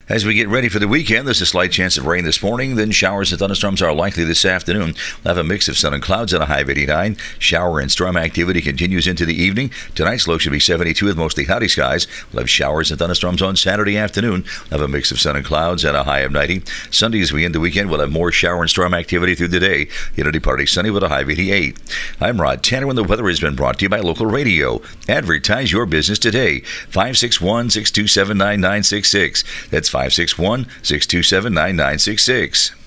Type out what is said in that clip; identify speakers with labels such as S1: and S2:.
S1: As we get ready for the weekend, there's a slight chance of rain this morning. Then showers and thunderstorms are likely this afternoon. We'll have a mix of sun and clouds at a high of 89. Shower and storm activity continues into the evening. Tonight's low should be 72 with mostly cloudy skies. We'll have showers and thunderstorms on Saturday afternoon. We'll have a mix of sun and clouds at a high of 90. Sunday, as we end the weekend, we'll have more shower and storm activity through the day. Unity Party sunny with a high of 88. I'm Rod Tanner, and the weather has been brought to you by Local Radio. Advertise your business today. 561-627-9966. That's 561-627-9966.